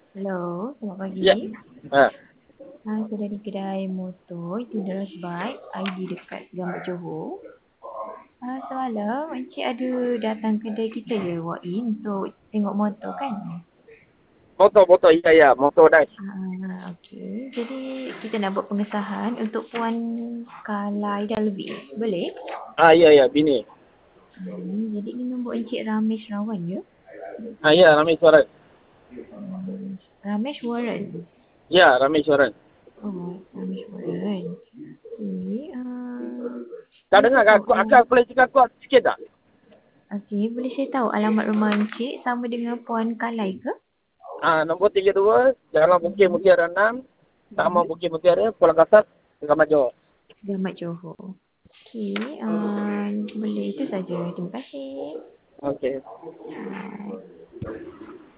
Hello, selamat Ya. pagi. Ha. Saya dari kedai motor Tinderous Bike, ID dekat Gambut Johor. Semalam Encik ada datang kedai kita je walk in untuk tengok motor kan? Motor. Ya. Motor dash. Okey. Jadi kita nak buat pengesahan untuk Puan Kala Aida lebih. Boleh? Ya. Bini. Jadi ini nombor Encik Ramesh Rawan ya? Ya. Rameswaran. Ramesh Warren. Ya. Rameswaran. Oh, Ramesh Warren. Okey. Tak Boleh dengar saya kan? tahu Akak boleh cakap kuat sikit tak? Okey, boleh saya tahu alamat rumah Encik sama dengan Puan Kalai ke? Nombor 32, Jalan Bukit Mutiara 6, Taman Bukit Mutiara, Pulau Kasar, Selamat Johor. Selamat Johor. Okey, boleh itu saja. Terima kasih. Okey. Bye.